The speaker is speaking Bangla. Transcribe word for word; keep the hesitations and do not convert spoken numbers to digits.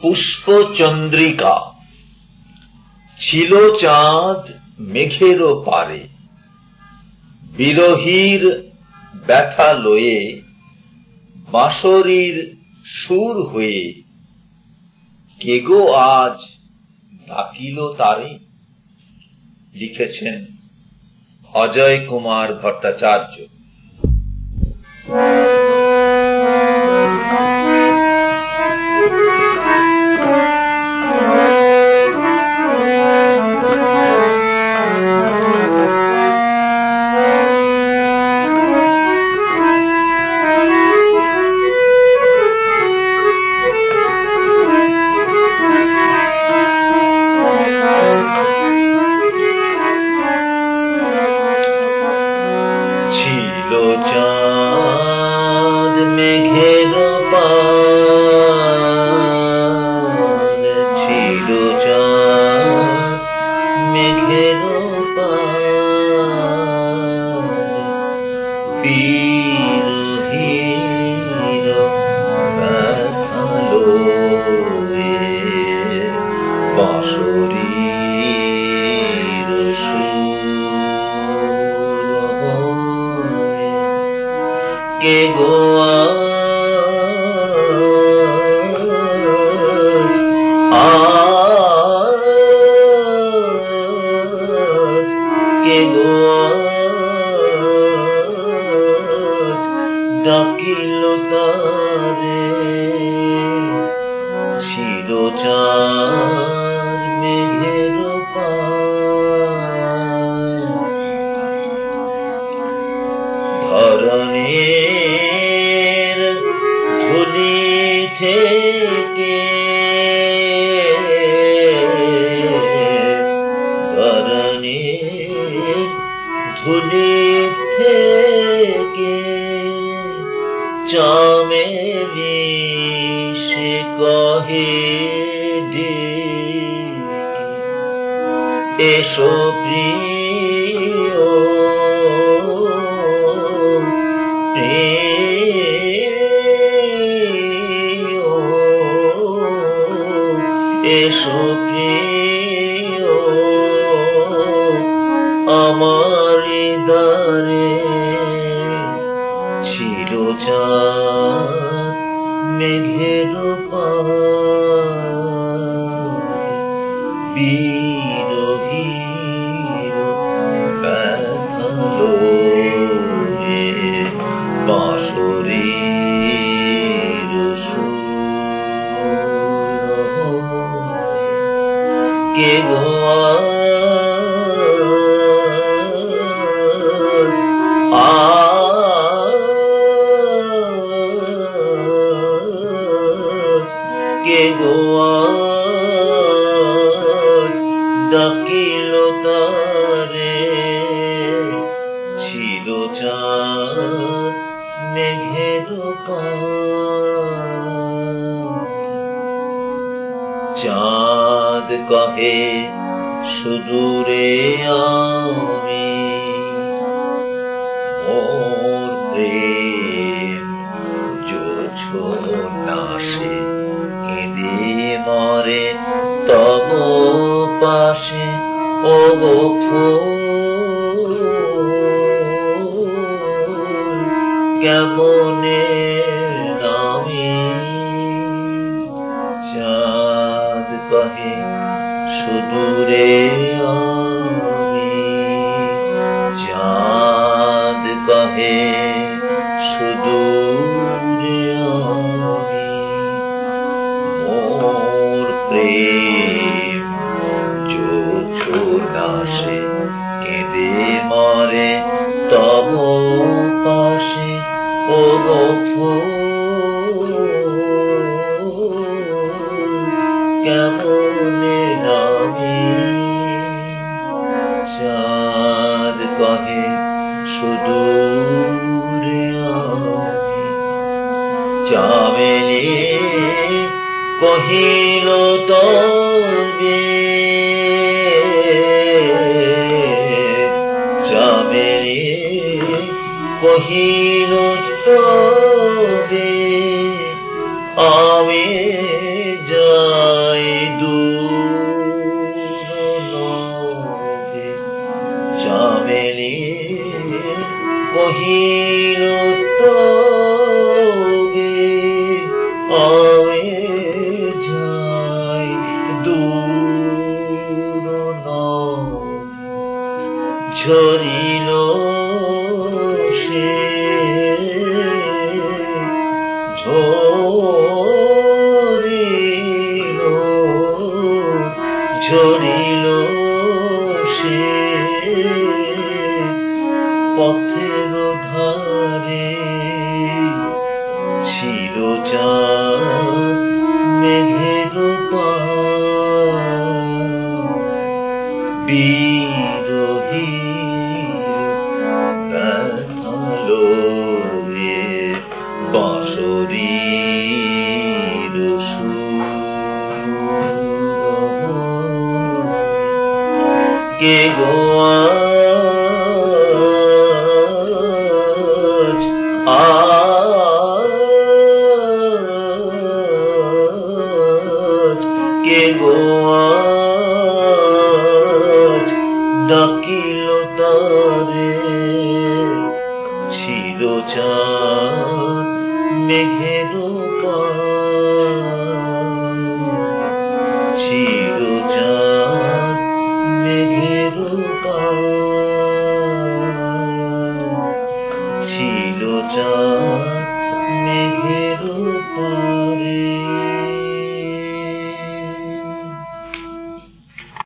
পুষ্পচন্দ্রিকা। ছিল চাঁদ মেঘেরও পারে, বিরহীর ব্যথা লয়ে বাঁশরীর সুর হয়ে, কে গো আজ ডাকিল তারে। লিখেছেন অজয় কুমার ভট্টাচার্য। চাঁদ মেঘের পার, ছিল চাঁদ মেঘের পার, বিরহীর ব্যথা লয়ে বাঁশরীর কে গো আজ, কে গো আজ ডাকিল তারে। ছিল চাঁদ মেঘের পার, ধরণীর ধুলি থেকে, ধরণীর ধুলি থেকে চামেলি সে কহে ডেকে, এসো প্রিয় এসো প্রিয় আমার দ্বারে। ছিল চাঁদ মেঘের পার, বিরহীর ব্যথা লয়ে বাঁশরীর সুর, কে গো আজ, কে গো আজ ডাকিল তারে। ছিল চাঁদ মেঘের পার, চাঁদ কহে সুদূরে আমি, মোর প্রেম জোছনাসে কেঁদে মরে তব পাশে। ও গো ফুল কেমনে নামি, চাঁদ কহে সুদূরে আমি, চাঁদ কহে সুদূরে আমি, মোর প্রেম জোছনাসে কেঁদে মরে তব পাশে। ও গো ফুল কেমনে নামি, চাঁদ কহে সুদূরে আমি। চামেলি কহিল তবে, চামেলি কহিল তবে আমি যা ঝরিল সে ঝরিল ঝরিল সে পথের ধারে ছিল চাঁদ মেঘের বিরোহী ব্যথালো এ বাঁশরীর সুর কে গো আজ আজ কে গো আজ ডাকিল তারে ছিল চাঁদ মেঘের ছিল চাঁদ মেঘের ছিল চাঁদ